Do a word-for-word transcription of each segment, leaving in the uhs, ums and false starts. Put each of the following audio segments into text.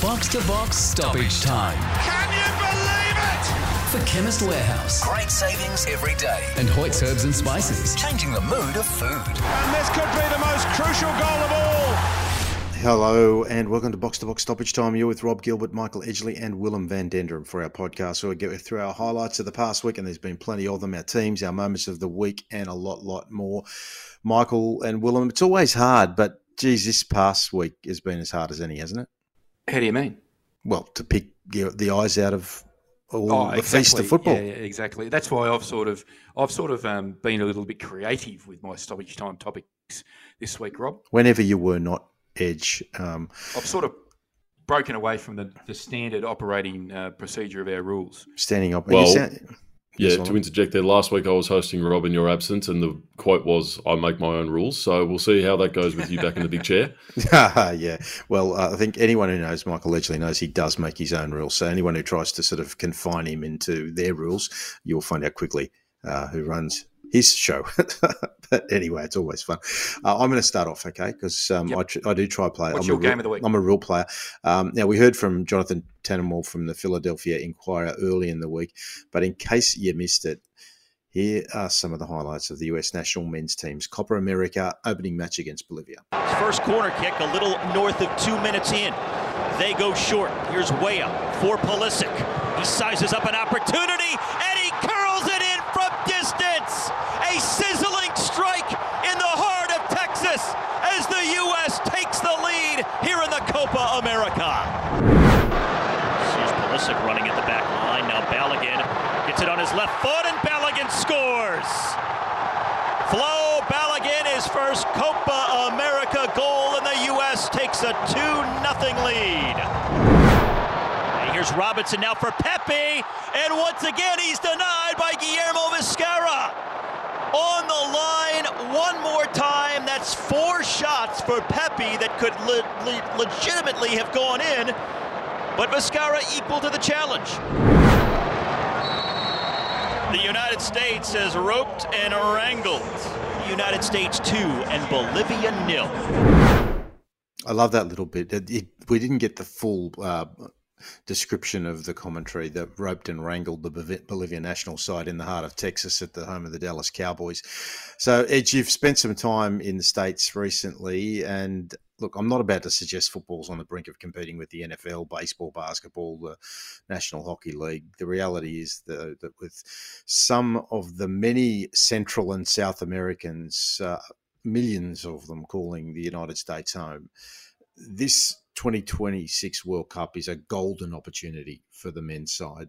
Box to Box Stoppage Time. Can you believe it? For Chemist Warehouse. Great savings every day. And Hoyt's Herbs and Spices. Changing the mood of food. And this could be the most crucial goal of all. Hello and welcome to Box to Box Stoppage Time. You're with Rob Gilbert, Michael Edgley and Willem van Denderen for our podcast. So we get through our highlights of the past week, and there's been plenty of them, our teams, our moments of the week, and a lot, lot more. Michael and Willem, it's always hard, but geez, this past week has been as hard as any, hasn't it? How do you mean? Well, to pick the, the eyes out of all oh, the exactly. feast of football. Yeah, yeah, exactly. That's why I've sort of, I've sort of um, been a little bit creative with my stoppage time topics this week, Rob. Whenever you were not Edge, um, I've sort of broken away from the, the standard operating uh, procedure of our rules. Standing up. Well, sound, yeah, to interject there, last week I was hosting Rob in your absence, and the quote was, I make my own rules. So we'll see how that goes with you back in the big chair. yeah. Well, uh, I think anyone who knows Michael Edgley knows he does make his own rules. So anyone who tries to sort of confine him into their rules, you'll find out quickly uh, who runs his show. But anyway, it's always fun. Uh, I'm going to start off, okay, because um, Yep. I, tr- I do try play. What's I'm your a game real, of the week? I'm a real player. Um, now, we heard from Jonathan Tannenwald from the Philadelphia Inquirer early in the week, but in case you missed it, here are some of the highlights of the U S national men's team's Copa America opening match against Bolivia. First corner kick, a little north of two minutes in. They go short. Here's Weah for Pulisic. He sizes up an opportunity, and he curls it in from distance. A sizzling strike in the heart of Texas as the U S takes the lead here in the Copa America. Here's Pulisic running at the back line. Now Balogun gets it on his left foot, and Balogun scores. Flo Balogun, his first Copa America goal, and the U S takes a two nothing lead. And here's Robinson now for Pepe, and once again he's denied by Guillermo Vizcarra. On the line one more time. That's four shots for Pepe that could le- le- legitimately have gone in, but Vizcarra equal to the challenge. The United States has roped and wrangled. The United States two and Bolivia nil. I love that little bit. It, it, we didn't get the full uh, description of the commentary that roped and wrangled the Bolivia national side in the heart of Texas at the home of the Dallas Cowboys. So, Edge, you've spent some time in the States recently, and look, I'm not about to suggest football's on the brink of competing with the N F L, baseball, basketball, the National Hockey League. The reality is that, that with some of the many Central and South Americans, uh, millions of them calling the United States home, this twenty twenty-six World Cup is a golden opportunity for the men's side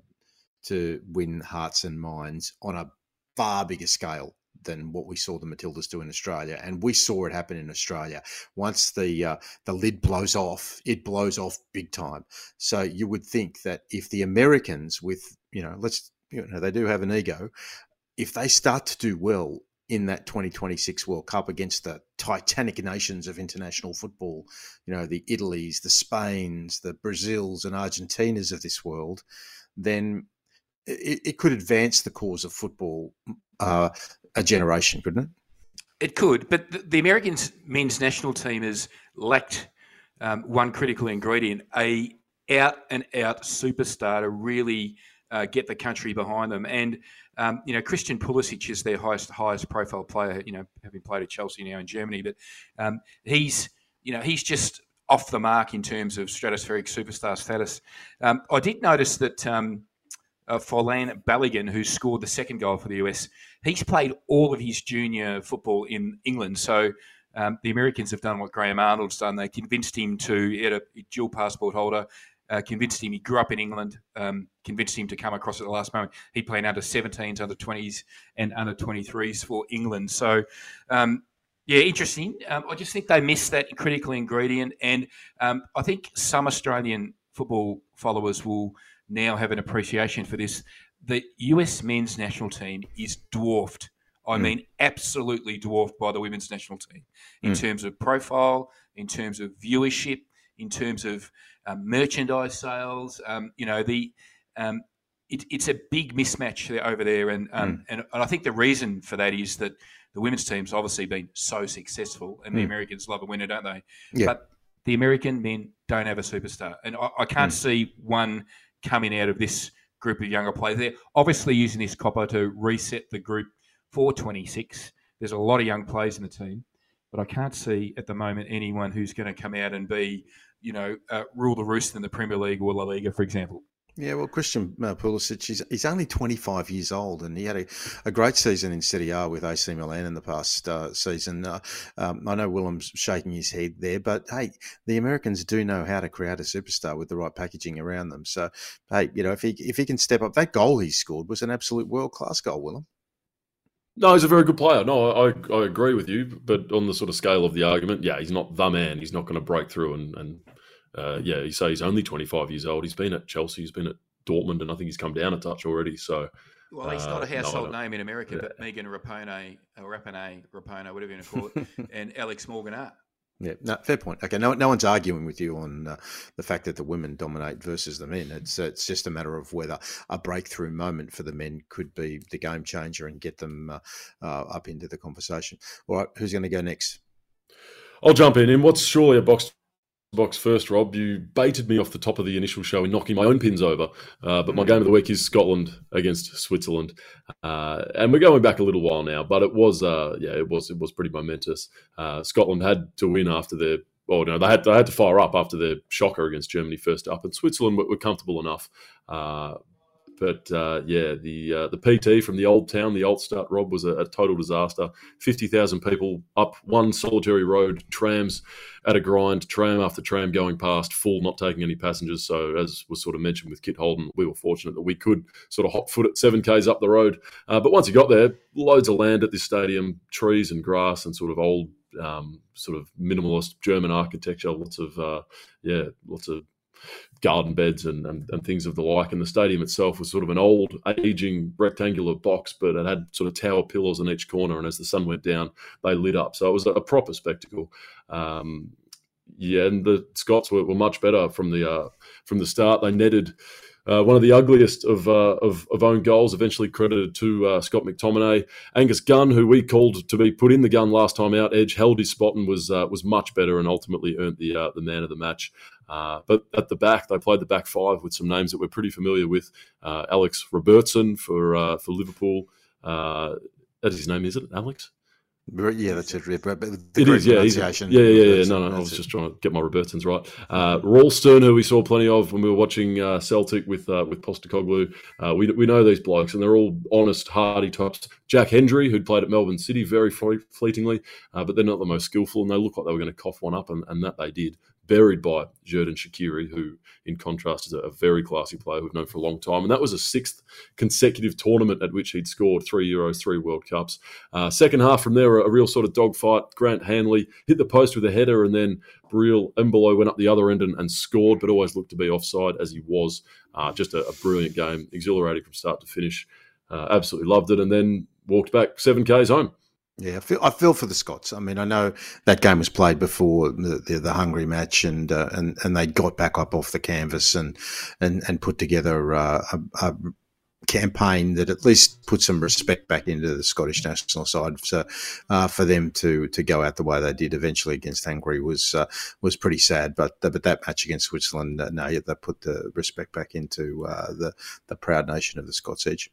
to win hearts and minds on a far bigger scale than what we saw the Matildas do in Australia. And we saw it happen in Australia. Once the uh, the lid blows off, it blows off big time. So you would think that if the Americans with, you know, let's, you know, they do have an ego, if they start to do well in that twenty twenty-six World Cup against the titanic nations of international football, you know, the Italys, the Spains, the Brazils and Argentinas of this world, then it, it could advance the cause of football uh, a generation, couldn't it? It could, but the, the American men's national team has lacked um, one critical ingredient, a out-and-out superstar to really uh, get the country behind them. And Um, you know, Christian Pulisic is their highest highest profile player, you know, having played at Chelsea now in Germany. But um, he's, you know, he's just off the mark in terms of stratospheric superstar status. Um, I did notice that um, uh, Furlan Balogun, who scored the second goal for the U S, he's played all of his junior football in England. So um, the Americans have done what Graham Arnold's done. They convinced him to, he had a dual passport holder, Uh, convinced him, he grew up in England, um, convinced him to come across at the last moment. He played under seventeens, under twenties and under twenty-threes for England. So, um, yeah, interesting. Um, I just think they missed that critical ingredient. And um, I think some Australian football followers will now have an appreciation for this. The U S men's national team is dwarfed. I mm. mean, absolutely dwarfed by the women's national team in mm. terms of profile, in terms of viewership, in terms of um, merchandise sales. Um, you know, the um, it, it's a big mismatch there, over there. And, um, mm. and and I think the reason for that is that the women's team's obviously been so successful, and mm. the Americans love a winner, don't they? Yeah. But the American men don't have a superstar. And I, I can't mm. see one coming out of this group of younger players. They're obviously using this copper to reset the group for twenty-six. There's a lot of young players in the team, but I can't see at the moment anyone who's going to come out and be, you know, uh, rule the roost in the Premier League or La Liga, for example. Yeah, well, Christian uh, Pulisic, he's, he's only twenty-five years old, and he had a, a great season in Serie A with A C Milan in the past uh, season. Uh, um, I know Willem's shaking his head there, but hey, the Americans do know how to create a superstar with the right packaging around them. So, hey, you know, if he if he can step up, that goal he scored was an absolute world class goal, Willem. No, he's a very good player. No, I, I agree with you, but on the sort of scale of the argument, yeah, he's not the man. He's not going to break through and. and Uh, yeah, you say he's only twenty-five years old. He's been at Chelsea, he's been at Dortmund, and I think he's come down a touch already. So, well, he's not a household uh, no, name in America, yeah. but Megan Rapinoe, or Rapinoe, Rapinoe, whatever you want to call it, and Alex Morgan are. Yeah, no, fair point. Okay, no, no one's arguing with you on uh, the fact that the women dominate versus the men. It's it's just a matter of whether a breakthrough moment for the men could be the game changer and get them uh, uh, up into the conversation. All right, who's going to go next? I'll jump in. In what's surely a box. Box first, Rob. You baited me off the top of the initial show in knocking my own pins over. Uh, but my game of the week is Scotland against Switzerland, uh, and we're going back a little while now. But it was, uh, yeah, it was, it was pretty momentous. Uh, Scotland had to win after their, oh no, they had they had to fire up after their shocker against Germany first up, and Switzerland were, were comfortable enough. Uh, But, uh, yeah, the uh, the P T from the Old Town, the Altstadt, Rob, was a, a total disaster. fifty thousand people up one solitary road, trams at a grind, tram after tram going past, full, not taking any passengers. So as was sort of mentioned with Kit Holden, we were fortunate that we could sort of hot foot it seven kays up the road. Uh, but once you got there, loads of land at this stadium, trees and grass and sort of old um, sort of minimalist German architecture, lots of, uh, yeah, lots of garden beds and, and, and things of the like. And the stadium itself was sort of an old, aging, rectangular box, but it had sort of tower pillars in each corner. And as the sun went down, they lit up. So it was a, a proper spectacle. Um, yeah, and the Scots were, were much better from the uh, from the start. They netted uh, one of the ugliest of, uh, of of own goals, eventually credited to uh, Scott McTominay. Angus Gunn, who we called to be put in the gun last time out, Edge held his spot and was uh, was much better and ultimately earned the uh, the man of the match. Uh, but at the back, they played the back five with some names that we're pretty familiar with. Uh, Alex Robertson for uh, for Liverpool. Uh, that's his name, is it, Alex? Yeah, that's it. The it is, yeah. Yeah, yeah, yeah. yeah. No, no, I was just trying to get my Robertsons right. Uh, Ralston, who we saw plenty of when we were watching uh, Celtic with uh, with Postecoglou. Uh, we we know these blokes, and they're all honest, hardy types. Jack Hendry, who'd played at Melbourne City very fleetingly, uh, but they're not the most skillful, and they look like they were going to cough one up, and, and that they did. Buried by Xherdan Shaqiri, who, in contrast, is a very classy player we've known for a long time. And that was a sixth consecutive tournament at which he'd scored three Euros, three World Cups. Uh, second half from there, a, a real sort of dogfight. Grant Hanley hit the post with a header, and then Briel Embolo went up the other end and, and scored, but always looked to be offside, as he was. Uh, just a, a brilliant game, exhilarating from start to finish. Uh, absolutely loved it, and then walked back seven kays home. Yeah, I feel I feel for the Scots. I mean, I know that game was played before the the, the Hungary match, and uh, and and they got back up off the canvas and and and put together uh, a, a campaign that at least put some respect back into the Scottish national side. So uh, for them to to go out the way they did eventually against Hungary was uh, was pretty sad. But but that match against Switzerland, uh, no, they put the respect back into uh, the the proud nation of the Scots Edge.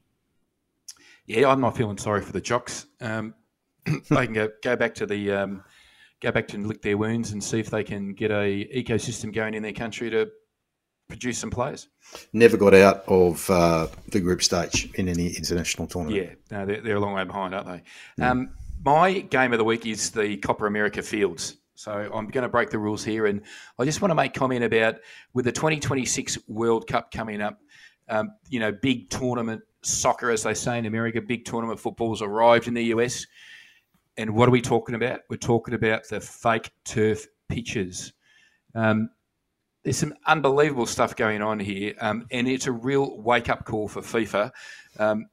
Yeah, I'm not feeling sorry for the Jocks. Um, they can go, go back to the um, go back to and lick their wounds and see if they can get a ecosystem going in their country to produce some players. Never got out of uh, the group stage in any international tournament. Yeah, no, they're, they're a long way behind, aren't they? Mm. Um, my game of the week is the Copper America Fields. So I'm going to break the rules here, and I just want to make comment about with the twenty twenty-six World Cup coming up. Um, you know, big tournament soccer, as they say in America, big tournament football's arrived in the U S. And what are we talking about? We're talking about the fake turf pitches. Um, there's some unbelievable stuff going on here, um, and it's a real wake-up call for FIFA. Um,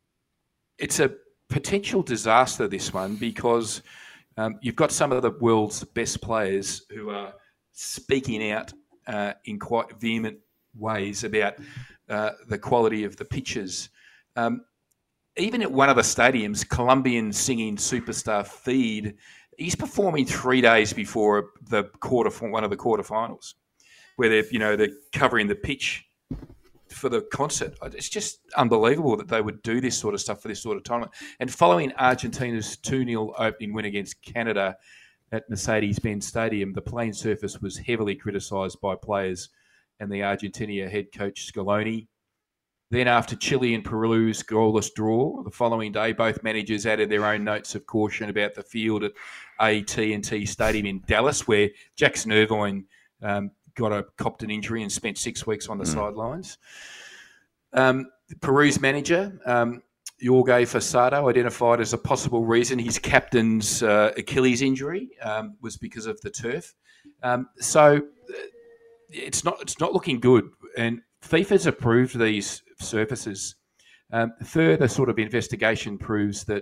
it's a potential disaster, this one, because um, you've got some of the world's best players who are speaking out uh, in quite vehement ways about uh, the quality of the pitches. Um, even at one of the stadiums, Colombian singing superstar Feed he's performing three days before the quarter, one of the quarterfinals, where they're you know they're covering the pitch for the concert. It's just unbelievable that they would do this sort of stuff for this sort of tournament. And following Argentina's two nil opening win against Canada at Mercedes-Benz Stadium, the playing surface was heavily criticised by players and the Argentina head coach Scaloni. Then after Chile and Peru's goalless draw, the following day, both managers added their own notes of caution about the field at A T and T Stadium in Dallas, where Jackson Irvine um, got a copped an injury and spent six weeks on the mm. sidelines. Um, Peru's manager, um, Jorge Fasado, identified as a possible reason his captain's uh, Achilles injury um, was because of the turf. Um, so it's not it's not looking good, and FIFA's approved these surfaces. Um, further sort of investigation proves that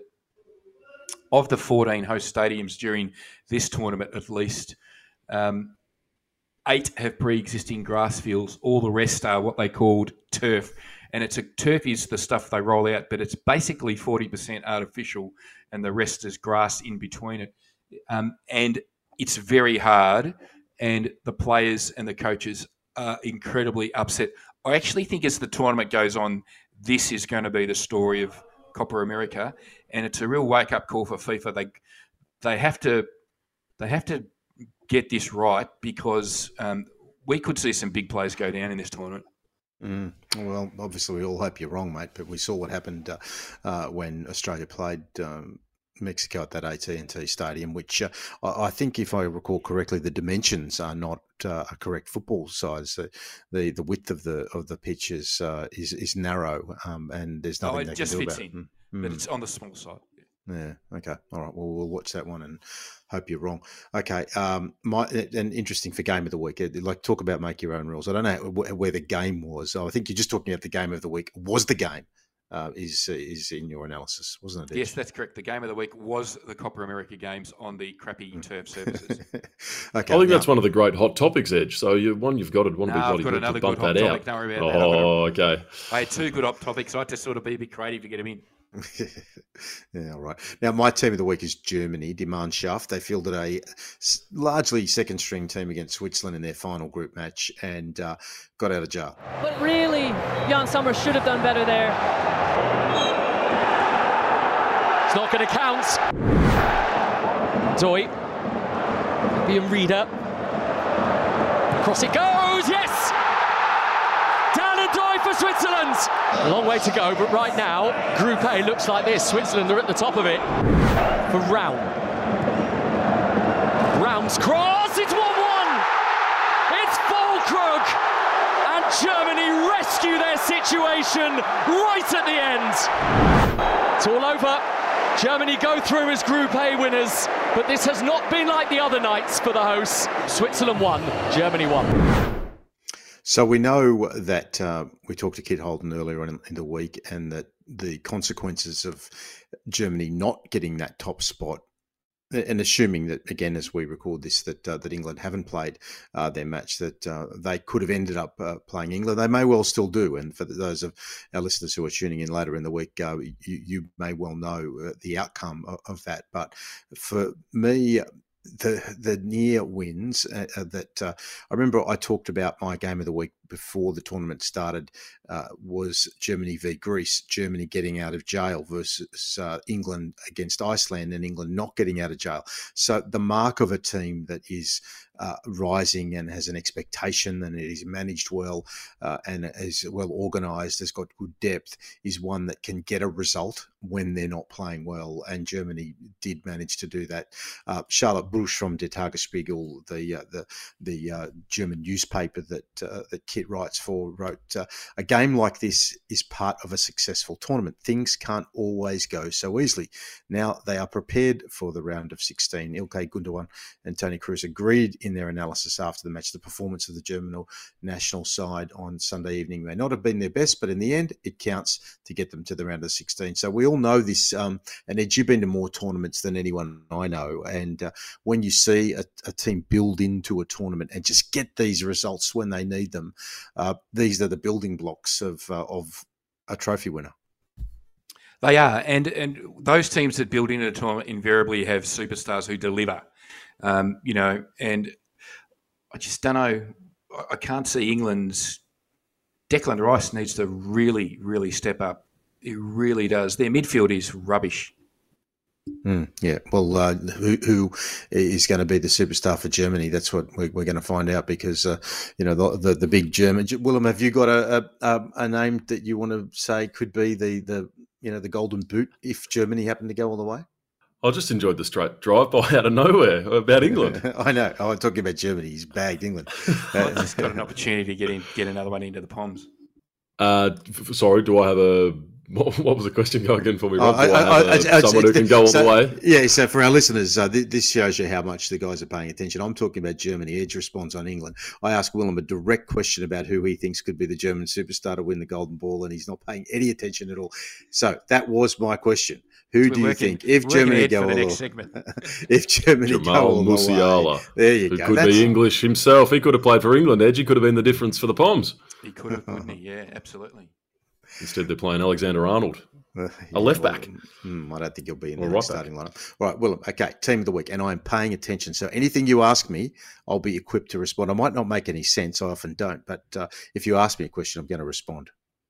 of the fourteen host stadiums during this tournament, at least um, eight have pre-existing grass fields. All the rest are what they called turf. And it's a turf is the stuff they roll out, but it's basically forty percent artificial and the rest is grass in between it. Um, and it's very hard, and the players and the coaches are incredibly upset. I actually think as the tournament goes on, this is going to be the story of Copa America, and it's a real wake-up call for FIFA. They they have to they have to get this right, because um, we could see some big players go down in this tournament. Mm. Well, obviously we all hope you're wrong, mate, but we saw what happened uh, uh, when Australia played um, Mexico at that A T and T Stadium, which uh, I think, if I recall correctly, the dimensions are not uh, a correct football size. The, the the width of the of the pitch is uh, is, is narrow, um, and there's nothing oh, it they just can do fits about it. in, Mm. but it's on the small side. Yeah. Okay. All right. Well, we'll watch that one and hope you're wrong. Okay. Um, my and interesting for game of the week. Like, talk about make your own rules. I don't know where the game was. I think you're just talking about the game of the week. Was the game uh, is is in your analysis, wasn't it? Yes, that's correct. The game of the week was the Copa America games on the crappy turf surfaces. Okay. I think now, that's one of the great hot topics, Edge. So you one you've got it. One no, be bloody I've got good another to bump good hot that topic. out. Don't worry about oh, that. okay. I had two good hot topics. I had to sort of be a bit creative to get them in. Yeah, all right. Now, my team of the week is Germany, Die Mannschaft. They fielded a largely second-string team against Switzerland in their final group match and uh, got out of jail. But really, Jan Sommer should have done better there. It's not going to count. Doi. Being Reader. Across it goes, yes! Down and Doi for Switzerland. A long way to go, but right now, Group A looks like this. Switzerland are at the top of it. For Raum. Raum's cross, it's one one! It's Füllkrug! And Germany rescue their situation right at the end. It's all over. Germany go through as Group A winners, but this has not been like the other nights for the hosts. Switzerland won, Germany won. So we know that uh, we talked to Kit Holden earlier in, in the week, and that the consequences of Germany not getting that top spot, and assuming that, again, as we record this, that uh, that England haven't played uh, their match, that uh, they could have ended up uh, playing England. They may well still do. And for those of our listeners who are tuning in later in the week, uh, you, you may well know uh, the outcome of, of that. But for me, the the near wins uh, that uh, I remember I talked about my game of the week before the tournament started uh, was Germany v Greece, Germany getting out of jail versus uh, England against Iceland, and England not getting out of jail. So the mark of a team that is uh, rising and has an expectation, and it is managed well uh, and is well organised, has got good depth, is one that can get a result when they're not playing well. And Germany did manage to do that. Uh, Charlotte Busch from Der Tagesspiegel, the uh, the the uh, German newspaper that uh, that Kit writes for, wrote, uh, a game like this is part of a successful tournament. Things can't always go so easily. Now they are prepared for the round of sixteen. Ilkay Gundogan and Toni Kroos agreed in their analysis after the match. The performance of the German national side on Sunday evening may not have been their best, but in the end, it counts to get them to the round of sixteen. So we all know this, um, and Ed, you've been to more tournaments than anyone I know. And uh, when you see a, a team build into a tournament and just get these results when they need them, uh, these are the building blocks of uh, of a trophy winner. They are, and and those teams that build into the tournament invariably have superstars who deliver. Um, you know, and I just don't know. I can't see England's Declan Rice needs to really, really step up. He really does. Their midfield is rubbish. Mm, yeah, well, uh, who, who is going to be the superstar for Germany? That's what we're, we're going to find out because, uh, you know, the, the the big German. Willem, have you got a, a a name that you want to say could be the, the you know the golden boot if Germany happened to go all the way? I just enjoyed the straight drive-by out of nowhere about England. I know. Oh, I'm talking about Germany. He's bagged England. Uh, just got an opportunity to get in, get another one into the Poms. Uh, f- sorry, do I have a... What, what was the question? Go again for me, Rob. Oh, do I, I, have I, a, I, someone who can go all so, the way? Yeah, so for our listeners, uh, th- this shows you how much the guys are paying attention. I'm talking about Germany. Edge responds on England. I asked Willem a direct question about who he thinks could be the German superstar to win the Golden Ball, and he's not paying any attention at all. So that was my question. Who do you working, think, if Germany go for the all next the segment. if Germany Jamal go all Musiala, the way, there you who go. could That's, be English himself. He could have played for England, Edge. He could have been the difference for the Poms. He could have, couldn't he? Yeah, absolutely. Instead, they're playing Alexander Arnold, Uh, a left back. Well, hmm, I don't think he'll be in Or the right starting lineup. All right, Willem. Okay, team of the week, and I'm paying attention. So anything you ask me, I'll be equipped to respond. I might not make any sense. I often don't, but uh, if you ask me a question, I'm going to respond.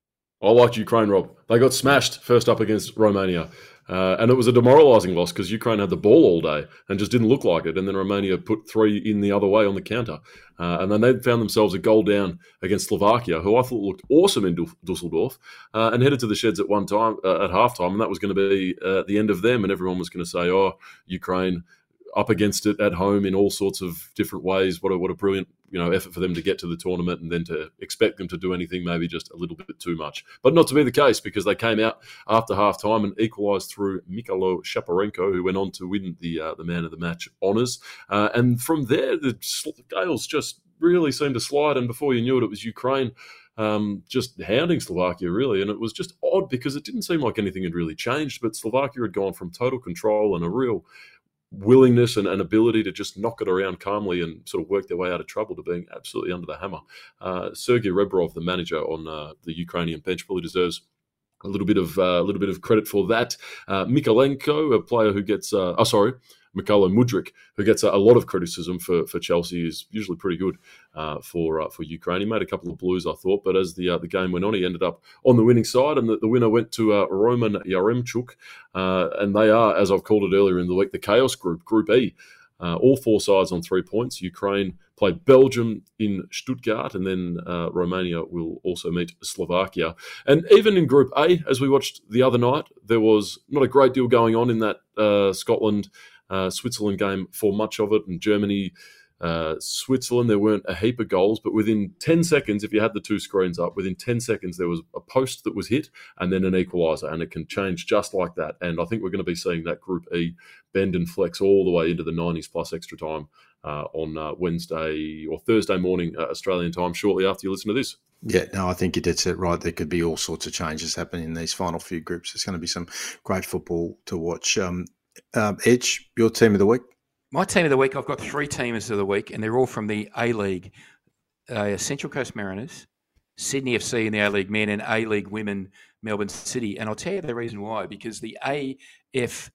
I liked Ukraine, Rob. They got smashed first up against Romania. Uh, and it was a demoralising loss because Ukraine had the ball all day and just didn't look like it. And then Romania put three in the other way on the counter. Uh, and then they found themselves a goal down against Slovakia, who I thought looked awesome in Dusseldorf, uh, and headed to the sheds at one time uh, at halftime. And that was going to be uh, the end of them. And everyone was going to say, oh, Ukraine up against it at home in all sorts of different ways. What a, what a brilliant, you know, effort for them to get to the tournament, and then to expect them to do anything maybe just a little bit too much. But not to be the case, because they came out after half-time and equalised through Mikhailo Shaparenko, who went on to win the uh, the man of the match honours. Uh, and from there, the scales just really seemed to slide, and before you knew it, it was Ukraine um, just hounding Slovakia, really. And it was just odd because it didn't seem like anything had really changed, but Slovakia had gone from total control and a real willingness and, and ability to just knock it around calmly and sort of work their way out of trouble to being absolutely under the hammer. Uh, Sergei Rebrov, the manager on uh, the Ukrainian bench, probably deserves a little bit of uh, a little bit of credit for that. Uh, Mikolenko, a player who gets, uh, oh sorry, Mykhailo Mudryk, who gets a, a lot of criticism for, for Chelsea, is usually pretty good uh, for uh, for Ukraine. He made a couple of blues, I thought, but as the uh, the game went on, he ended up on the winning side, and the, the winner went to uh, Roman Yaremchuk, uh, and they are, as I've called it earlier in the week, the Chaos Group, Group E. Uh, all four sides on three points. Ukraine play Belgium in Stuttgart, and then uh, Romania will also meet Slovakia. And even in Group A, as we watched the other night, there was not a great deal going on in that uh, Scotland Uh, Switzerland game for much of it, and Germany, uh, Switzerland, there weren't a heap of goals, but within ten seconds, if you had the two screens up, within ten seconds there was a post that was hit and then an equaliser, and it can change just like that. And I think we're going to be seeing that Group E bend and flex all the way into the nineties plus extra time uh, on uh, Wednesday or Thursday morning uh, Australian time, shortly after you listen to this. Yeah, no, I think you did it right. There could be all sorts of changes happening in these final few groups. It's going to be some great football to watch. Um, Um, Edge, your team of the week? My team of the week, I've got three teamers of the week, and they're all from the A-League. Uh, Central Coast Mariners, Sydney F C in the A-League men, and A-League women, Melbourne City. And I'll tell you the reason why, because the A F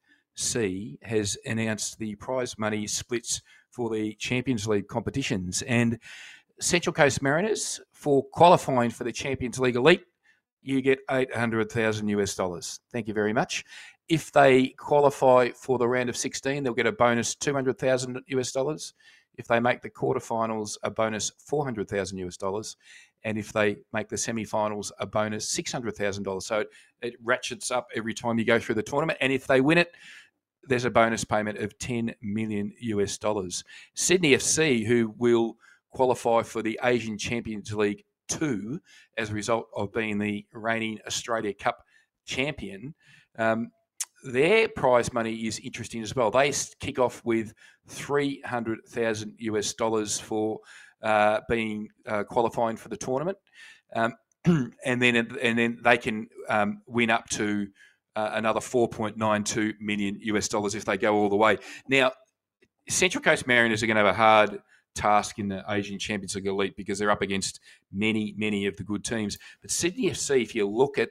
C has announced the prize money splits for the Champions League competitions. And Central Coast Mariners, for qualifying for the Champions League Elite, you get eight hundred thousand US dollars. Thank you very much. If they qualify for the round of sixteen, they'll get a bonus two hundred thousand US dollars. If they make the quarterfinals, a bonus four hundred thousand US dollars. And if they make the semi-finals, a bonus six hundred thousand dollars. So it, it ratchets up every time you go through the tournament. And if they win it, there's a bonus payment of ten million US dollars. Sydney F C, who will qualify for the Asian Champions League two as a result of being the reigning Australia Cup champion, um, their prize money is interesting as well. They kick off with three hundred thousand US dollars for uh, being uh, qualifying for the tournament, um, and then and then they can um, win up to uh, another four point nine two million US dollars if they go all the way. Now, Central Coast Mariners are going to have a hard task in the Asian Champions League Elite because they're up against many, many of the good teams. But Sydney F C, if you look at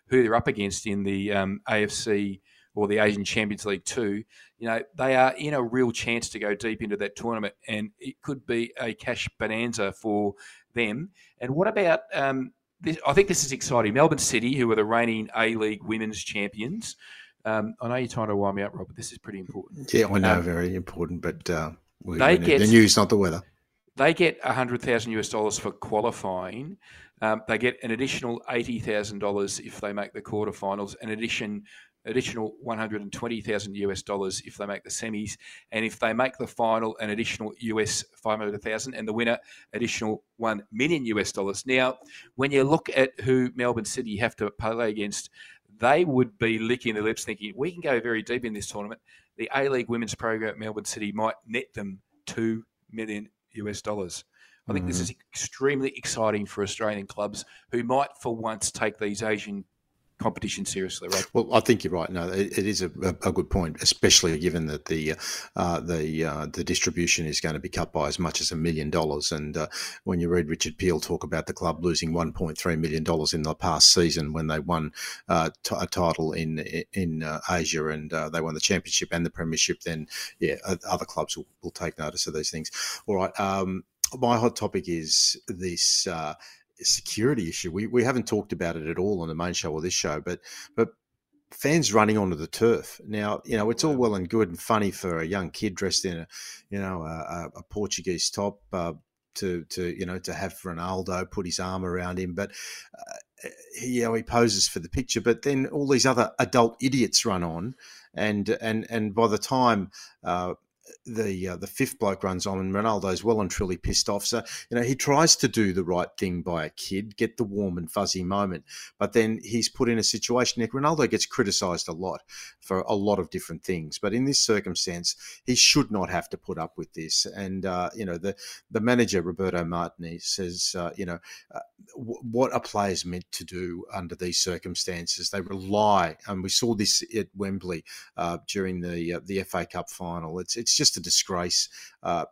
who they're up against in the um, A F C or the Asian Champions League two, you know, they are in a real chance to go deep into that tournament, and it could be a cash bonanza for them. And what about, um, this, I think this is exciting, Melbourne City, who are the reigning A-League women's champions. Um, I know you're trying to wind me up, Rob, but this is pretty important. Yeah, I know, um, very important, but uh, we, they we get, the news, not the weather. They get one hundred thousand US dollars for qualifying. Um, they get an additional eighty thousand dollars if they make the quarterfinals, an addition additional one hundred twenty thousand US dollars if they make the semis, and if they make the final, an additional U S five hundred thousand, and the winner, additional one million US dollars. Now, when you look at who Melbourne City have to play against, they would be licking their lips thinking, we can go very deep in this tournament. The A-League women's program at Melbourne City might net them two million U S dollars. I think mm-hmm. this is extremely exciting for Australian clubs who might for once take these Asian competition seriously, right? Well, I think you're right. No, it, it is a, a good point, especially given that the uh, the uh, the distribution is going to be cut by as much as a million dollars. And uh, when you read Richard Peel talk about the club losing one point three million dollars in the past season when they won uh, t- a title in in uh, Asia and uh, they won the championship and the premiership, then yeah, other clubs will, will take notice of these things. All right. Um, my hot topic is this. Uh, security issue. We we haven't talked about it at all on the main show or this show, but but fans running onto the turf. Now, you know, it's all well and good and funny for a young kid dressed in a, you know, a, a Portuguese top uh, to to you know to have Ronaldo put his arm around him, but uh, you know he poses for the picture. But then all these other adult idiots run on, and and and by the time uh, the uh, the fifth bloke runs on and Ronaldo's well and truly pissed off. So, you know, he tries to do the right thing by a kid, get the warm and fuzzy moment, but then he's put in a situation. Nick, Ronaldo gets criticised a lot for a lot of different things, but in this circumstance, he should not have to put up with this. And, uh, you know, the, the manager, Roberto Martinez, says, uh, you know, uh, w- what are players meant to do under these circumstances? They rely, and we saw this at Wembley uh, during the uh, the F A Cup final. It's it's just a disgrace. Uh,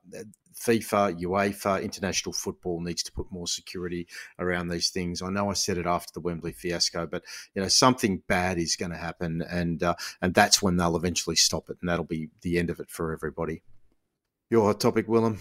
FIFA, UEFA, international football needs to put more security around these things. I know I said it after the Wembley fiasco, but you know something bad is going to happen, and uh, and that's when they'll eventually stop it, and that'll be the end of it for everybody. Your hot topic, Willem?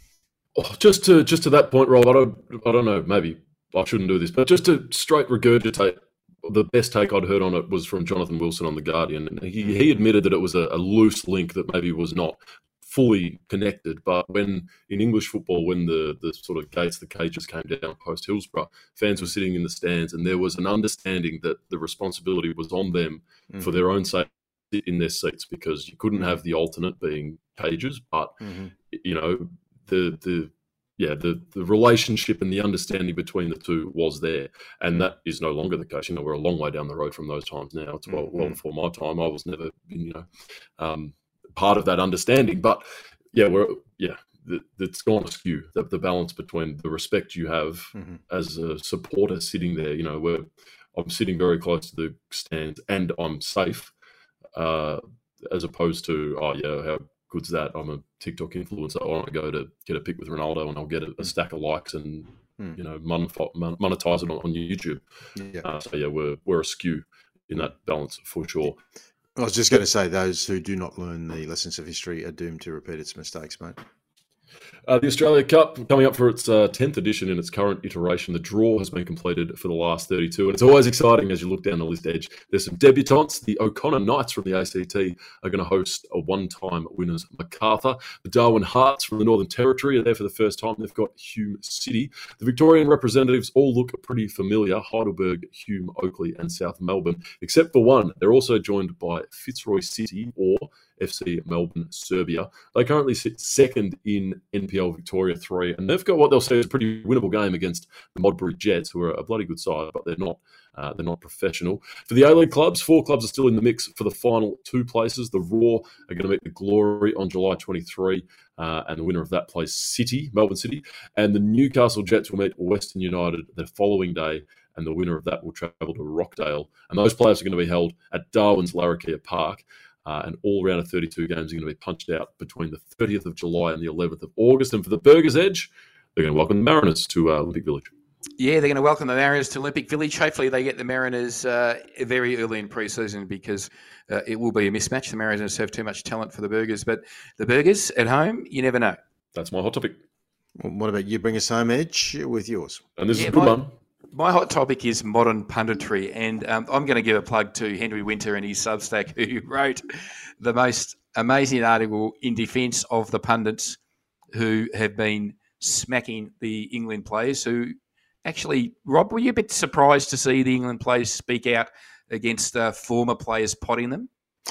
Oh, just to just to that point, Rob. I don't I don't know. Maybe I shouldn't do this, but just to straight regurgitate. The best take I'd heard on it was from Jonathan Wilson on The Guardian. And he, he admitted that it was a, a loose link that maybe was not fully connected. But when in English football, when the, the sort of gates, the cages came down post Hillsborough, fans were sitting in the stands and there was an understanding that the responsibility was on them mm-hmm. for their own safety in their seats, because you couldn't have the alternate being cages. But, mm-hmm. you know, the the... Yeah, the, the relationship and the understanding between the two was there, and that is no longer the case. You know, we're a long way down the road from those times now. It's well, well before my time. I was never, you know, um, part of that understanding. But yeah, we're yeah, the, it's gone askew. The, the balance between the respect you have mm-hmm. as a supporter sitting there. You know, where I'm sitting very close to the stands and I'm safe, uh, as opposed to oh yeah, how good's that? I'm a TikTok influencer. I want to go to get a pic with Ronaldo and I'll get a, a stack of likes and mm. you know monetize it on, on YouTube. Yeah. Uh, so yeah, we're we're askew in that balance for sure. I was just going to say, those who do not learn the lessons of history are doomed to repeat its mistakes, mate. Uh, the Australia Cup coming up for its uh, tenth edition in its current iteration. The draw has been completed for the last thirty-two, and it's always exciting as you look down the list edge. There's some debutantes. The O'Connor Knights from the A C T are going to host a one-time winners Macarthur. The Darwin Hearts from the Northern Territory are there for the first time. They've got Hume City. The Victorian representatives all look pretty familiar: Heidelberg, Hume, Oakley and South Melbourne, except for one. They're also joined by Fitzroy City, or F C Melbourne Serbia. They currently sit second in N P L Victoria three, and they've got what they'll say is a pretty winnable game against the Modbury Jets, who are a bloody good side, but they're not uh, they're not professional. For the A-League clubs, four clubs are still in the mix for the final two places. The Raw are going to meet the Glory on July twenty-third, uh, and the winner of that plays City, Melbourne City, and the Newcastle Jets will meet Western United the following day, and the winner of that will travel to Rockdale, and those players are going to be held at Darwin's Larrakia Park. Uh, and all round of thirty-two games are going to be punched out between the thirtieth of July and the eleventh of August. And for the Burgers Edge, they're going to welcome the Mariners to uh, Olympic Village. Yeah, they're going to welcome the Mariners to Olympic Village. Hopefully they get the Mariners uh, very early in pre-season because uh, it will be a mismatch. The Mariners have too much talent for the Burgers, but the Burgers at home, you never know. That's my hot topic. Well, what about you? Bring us home, Edge, with yours. And this yeah, is a good my, one. My hot topic is modern punditry, and um, I'm going to give a plug to Henry Winter and his Substack, who wrote the most amazing article in defence of the pundits who have been smacking the England players who actually, Rob, were you a bit surprised to see the England players speak out against uh, former players potting them?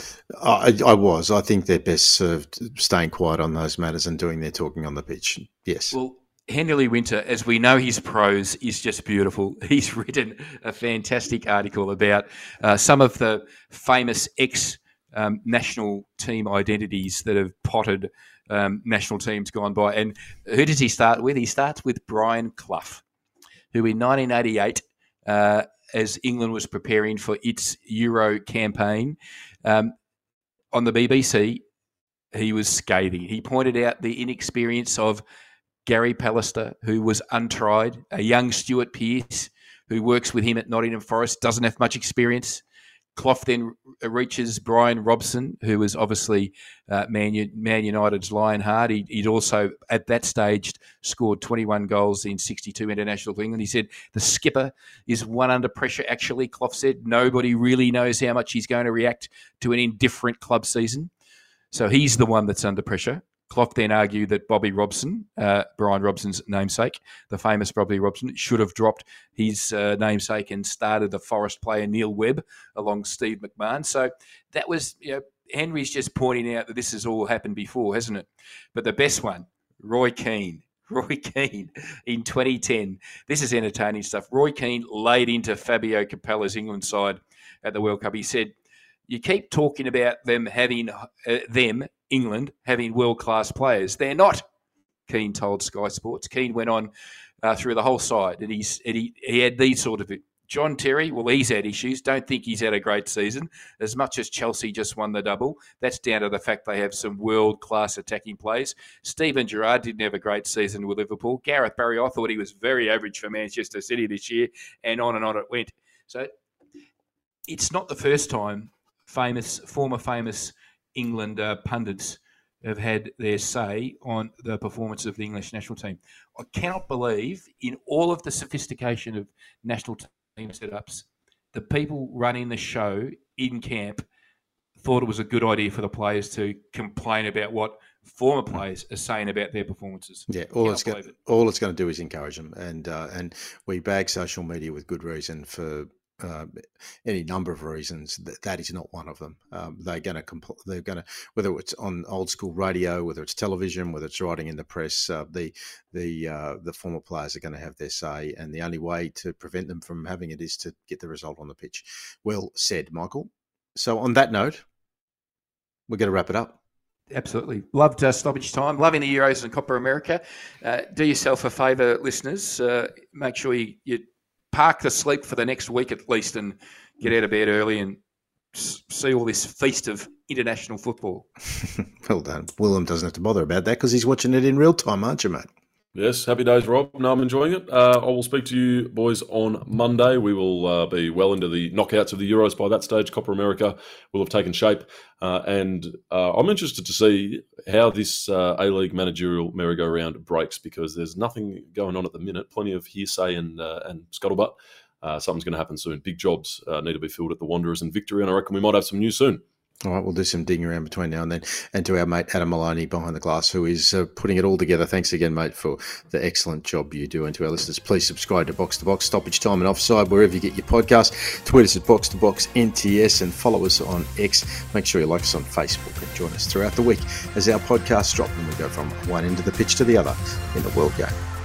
I, I was. I think they're best served staying quiet on those matters and doing their talking on the pitch. Yes. Well, Henry Winter, as we know, his prose is just beautiful. He's written a fantastic article about uh, some of the famous ex-national um, team identities that have potted um, national teams gone by. And who does he start with? He starts with Brian Clough, who in nineteen eighty-eight, uh, as England was preparing for its Euro campaign, um, on the B B C, he was scathing. He pointed out the inexperience of Gary Pallister, who was untried, a young Stuart Pearce, who works with him at Nottingham Forest, doesn't have much experience. Clough then reaches Brian Robson, who was obviously uh, Man, U- Man United's Lionheart. He, he'd also, at that stage, scored twenty-one goals in sixty-two international for England. He said, the skipper is one under pressure, actually. Clough said, nobody really knows how much he's going to react to an indifferent club season. So he's the one that's under pressure. Clough then argued that Bobby Robson, uh, Brian Robson's namesake, the famous Bobby Robson, should have dropped his uh, namesake and started the Forest player Neil Webb along Steve McMahon. So that was, you know, Henry's just pointing out that this has all happened before, hasn't it? But the best one, Roy Keane. Roy Keane in twenty ten. This is entertaining stuff. Roy Keane laid into Fabio Capella's England side at the World Cup. He said, you keep talking about them having, uh, them, England, having world-class players. They're not, Keane told Sky Sports. Keane went on uh, through the whole side, and, he's, and he, he had these sort of... John Terry, well, he's had issues. Don't think he's had a great season. As much as Chelsea just won the double, that's down to the fact they have some world-class attacking players. Steven Gerrard didn't have a great season with Liverpool. Gareth Barry, I thought he was very average for Manchester City this year, and on and on it went. So it's not the first time famous, former famous England uh, pundits have had their say on the performance of the English national team. I cannot believe, in all of the sophistication of national team setups, the people running the show in camp thought it was a good idea for the players to complain about what former players are saying about their performances. Yeah, all it's going it. all it's going to do is encourage them, and uh, and we bag social media with good reason for. Uh, any number of reasons. That, that is not one of them. Um, they're going to compl- they're going to, whether it's on old school radio, whether it's television, whether it's writing in the press, uh, the the uh, the former players are going to have their say, and the only way to prevent them from having it is to get the result on the pitch. Well said, Michael. So on that note, we're going to wrap it up. Absolutely. Loved uh, stoppage time. Loving the Euros and Copa America. Uh, do yourself a favour, listeners. Uh, make sure you, you park the sleep for the next week at least and get out of bed early and see all this feast of international football. Well done. Willem doesn't have to bother about that because he's watching it in real time, aren't you, mate? Yes, happy days, Rob. No, I'm enjoying it. Uh, I will speak to you boys on Monday. We will uh, be well into the knockouts of the Euros by that stage. Copa America will have taken shape. Uh, and uh, I'm interested to see how this uh, A-League managerial merry-go-round breaks because there's nothing going on at the minute. Plenty of hearsay and, uh, and scuttlebutt. Uh, something's going to happen soon. Big jobs uh, need to be filled at the Wanderers and Victory, and I reckon we might have some news soon. All right, we'll do some digging around between now and then. And to our mate Adam Maloney behind the glass, who is uh, putting it all together. Thanks again, mate, for the excellent job you do. And to our listeners, please subscribe to Box to Box, Stoppage Time and Offside, wherever you get your podcasts. Tweet us at Box to Box N T S and follow us on X. Make sure you like us on Facebook and join us throughout the week as our podcasts drop and we go from one end of the pitch to the other in the World Game.